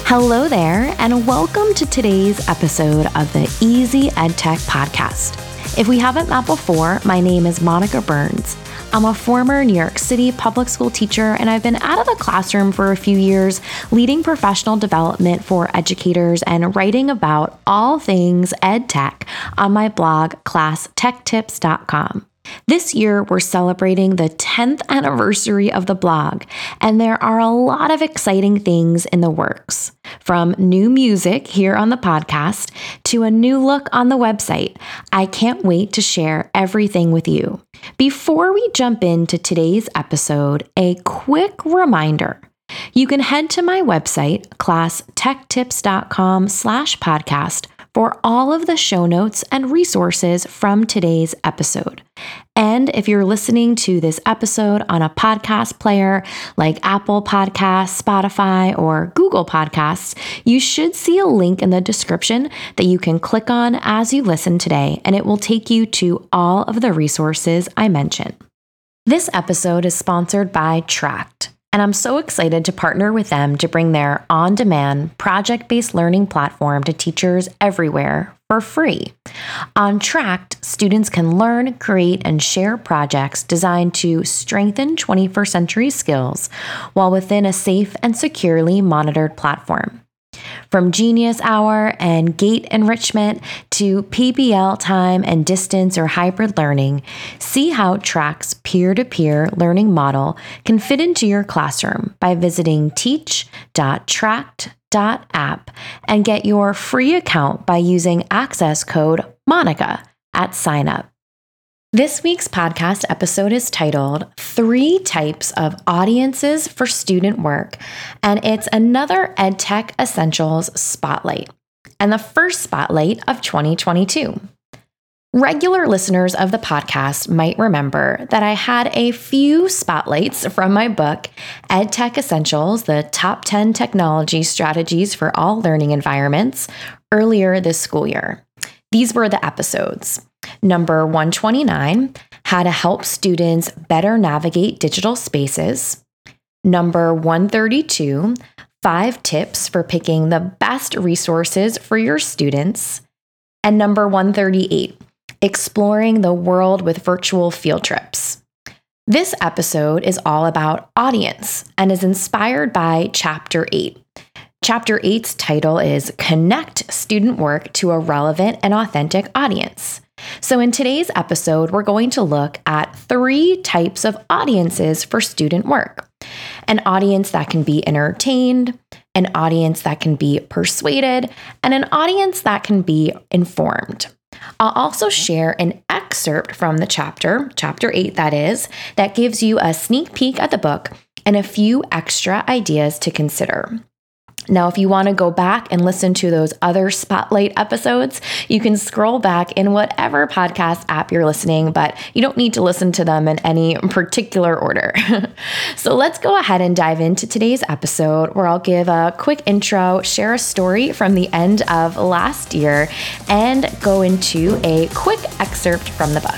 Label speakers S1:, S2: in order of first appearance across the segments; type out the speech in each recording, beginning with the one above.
S1: Hello there, and welcome to today's episode of the Easy EdTech Podcast. If we haven't met before, my name is Monica Burns. I'm a former New York City public school teacher, and I've been out of the classroom for a few years, leading professional development for educators and writing about all things EdTech on my blog, ClassTechTips.com. This year, we're celebrating the 10th anniversary of the blog, and there are a lot of exciting things in the works. From new music here on the podcast to a new look on the website, I can't wait to share everything with you. Before we jump into today's episode, a quick reminder. You can head to my website, ClassTechTips.com/podcast, for all of the show notes and resources from today's episode. And if you're listening to this episode on a podcast player like Apple Podcasts, Spotify, or Google Podcasts, you should see a link in the description that you can click on as you listen today, and it will take you to all of the resources I mentioned. This episode is sponsored by Tract. And I'm so excited to partner with them to bring their on-demand, project-based learning platform to teachers everywhere for free. On Tract, students can learn, create, and share projects designed to strengthen 21st century skills while within a safe and securely monitored platform. From Genius Hour and Gate enrichment to PBL time and distance or hybrid learning, see how Tract's peer-to-peer learning model can fit into your classroom by visiting teach.tract.app and get your free account by using access code MONICA at sign-up. This week's podcast episode is titled 3 Types of Audiences for Student Work, and it's another EdTech Essentials Spotlight, and the first spotlight of 2022. Regular listeners of the podcast might remember that I had a few spotlights from my book, EdTech Essentials, the Top 10 Technology Strategies for All Learning Environments, earlier this school year. These were the episodes. Number 129, How to Help Students Better Navigate Digital Spaces. Number 132, 5 Tips for Picking the Best Resources for Your Students. And number 138, Exploring the World with Virtual Field Trips. This episode is all about audience and is inspired by Chapter 8. Chapter 8's title is Connect Student Work to a Relevant and Authentic Audience. So in today's episode, we're going to look at 3 types of audiences for student work. An audience that can be entertained, an audience that can be persuaded, and an audience that can be informed. I'll also share an excerpt from the chapter 8 that is, that gives you a sneak peek at the book and a few extra ideas to consider. Now, if you want to go back and listen to those other spotlight episodes, you can scroll back in whatever podcast app you're listening, but you don't need to listen to them in any particular order. So let's go ahead and dive into today's episode, where I'll give a quick intro, share a story from the end of last year, and go into a quick excerpt from the book.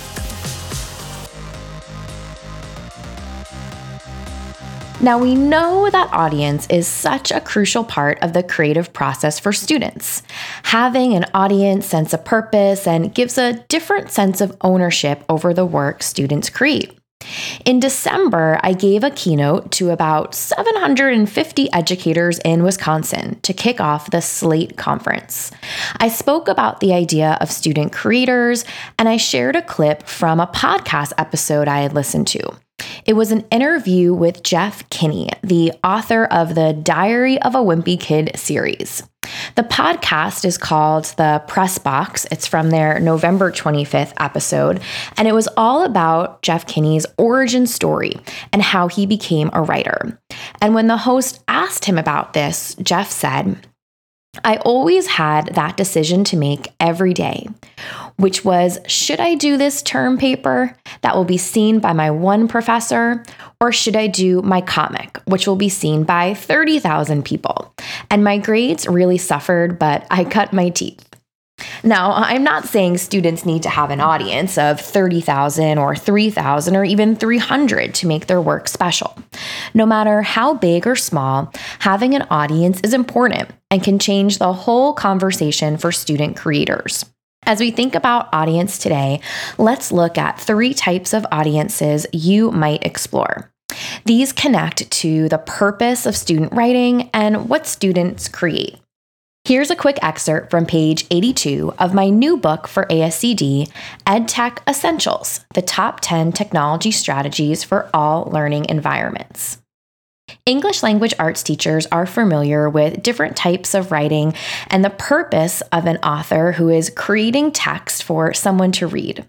S1: Now, we know that audience is such a crucial part of the creative process for students. Having an audience sense of purpose and gives a different sense of ownership over the work students create. In December, I gave a keynote to about 750 educators in Wisconsin to kick off the Slate Conference. I spoke about the idea of student creators, and I shared a clip from a podcast episode I had listened to. It was an interview with Jeff Kinney, the author of the Diary of a Wimpy Kid series. The podcast is called The Press Box. It's from their November 25th episode, and it was all about Jeff Kinney's origin story and how he became a writer. And when the host asked him about this, Jeff said, I always had that decision to make every day, which was, should I do this term paper that will be seen by my one professor, or should I do my comic, which will be seen by 30,000 people? And my grades really suffered, but I cut my teeth. Now, I'm not saying students need to have an audience of 30,000 or 3,000 or even 300 to make their work special. No matter how big or small, having an audience is important and can change the whole conversation for student creators. As we think about audience today, let's look at 3 types of audiences you might explore. These connect to the purpose of student writing and what students create. Here's a quick excerpt from page 82 of my new book for ASCD, EdTech Essentials, the Top 10 Technology Strategies for All Learning Environments. English language arts teachers are familiar with different types of writing and the purpose of an author who is creating text for someone to read.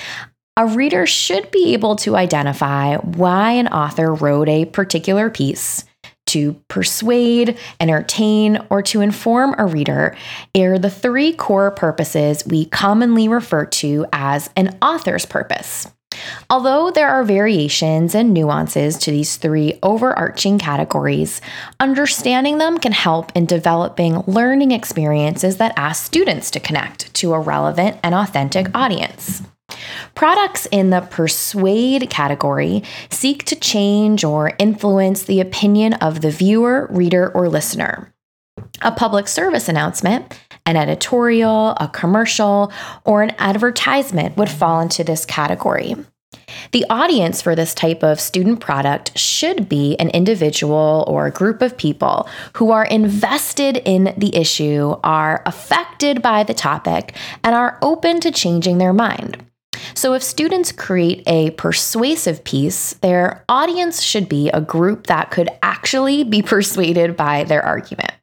S1: A reader should be able to identify why an author wrote a particular piece. To persuade, entertain, or to inform a reader are the 3 core purposes we commonly refer to as an author's purpose. Although there are variations and nuances to these 3 overarching categories, understanding them can help in developing learning experiences that ask students to connect to a relevant and authentic audience. Products in the persuade category seek to change or influence the opinion of the viewer, reader, or listener. A public service announcement, an editorial, a commercial, or an advertisement would fall into this category. The audience for this type of student product should be an individual or a group of people who are invested in the issue, are affected by the topic, and are open to changing their mind. So if students create a persuasive piece, their audience should be a group that could actually be persuaded by their argument.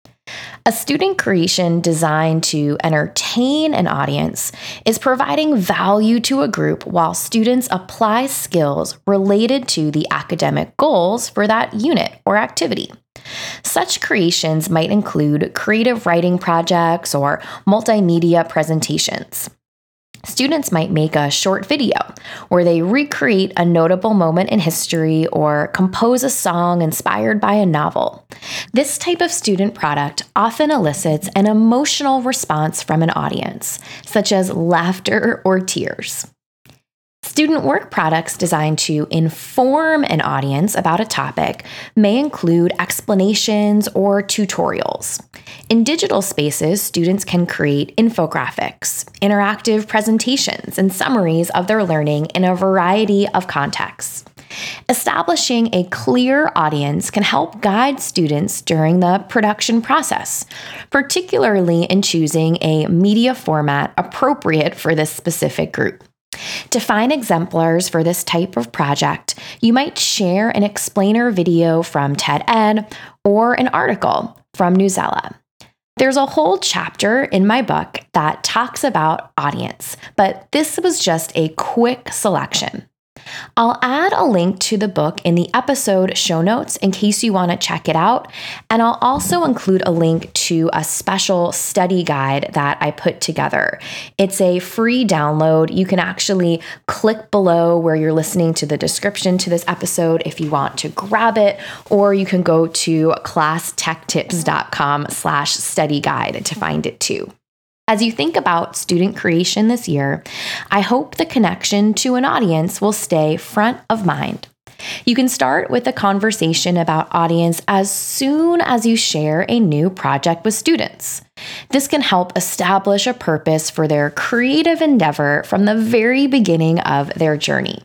S1: A student creation designed to entertain an audience is providing value to a group while students apply skills related to the academic goals for that unit or activity. Such creations might include creative writing projects or multimedia presentations. Students might make a short video where they recreate a notable moment in history or compose a song inspired by a novel. This type of student product often elicits an emotional response from an audience, such as laughter or tears. Student work products designed to inform an audience about a topic may include explanations or tutorials. In digital spaces, students can create infographics, interactive presentations, and summaries of their learning in a variety of contexts. Establishing a clear audience can help guide students during the production process, particularly in choosing a media format appropriate for this specific group. To find exemplars for this type of project, you might share an explainer video from TED Ed or an article from Newsela. There's a whole chapter in my book that talks about audience, but this was just a quick selection. I'll add a link to the book in the episode show notes in case you want to check it out, and I'll also include a link to a special study guide that I put together. It's a free download. You can actually click below where you're listening to the description to this episode if you want to grab it, or you can go to classtechtips.com/study guide to find it too. As you think about student creation this year, I hope the connection to an audience will stay front of mind. You can start with a conversation about audience as soon as you share a new project with students. This can help establish a purpose for their creative endeavor from the very beginning of their journey.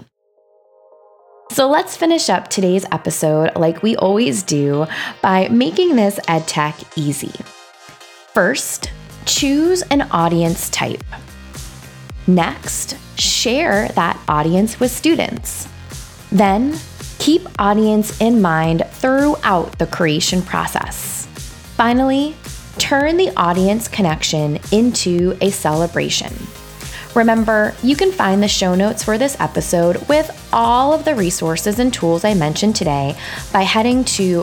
S1: So let's finish up today's episode like we always do by making this EdTech easy. First, choose an audience type. Next, share that audience with students. Then, keep audience in mind throughout the creation process. Finally, turn the audience connection into a celebration. Remember, you can find the show notes for this episode with all of the resources and tools I mentioned today by heading to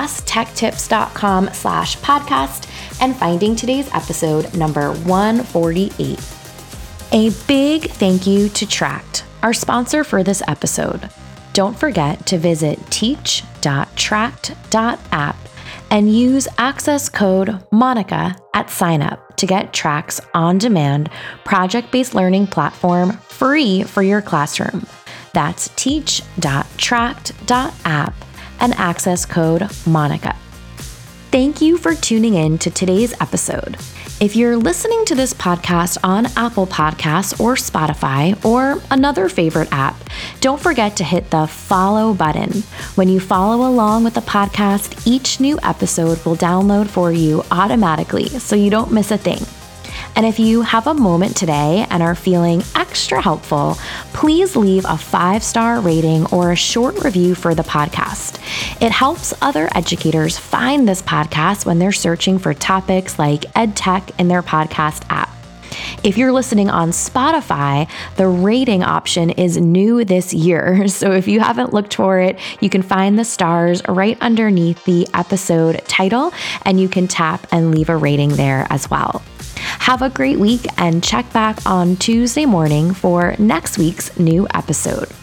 S1: classtechtips.com/podcast and finding today's episode number 148. A big thank you to Tract, our sponsor for this episode. Don't forget to visit teach.tract.app and use access code MONICA at signup to get Track's on-demand project-based learning platform free for your classroom. That's teach.tract.app and access code MONICA. Thank you for tuning in to today's episode. If you're listening to this podcast on Apple Podcasts or Spotify or another favorite app, don't forget to hit the follow button. When you follow along with the podcast, each new episode will download for you automatically so you don't miss a thing. And if you have a moment today and are feeling extra helpful, please leave a 5-star rating or a short review for the podcast. It helps other educators find this podcast when they're searching for topics like EdTech in their podcast app. If you're listening on Spotify, the rating option is new this year. So if you haven't looked for it, you can find the stars right underneath the episode title, and you can tap and leave a rating there as well. Have a great week and check back on Tuesday morning for next week's new episode.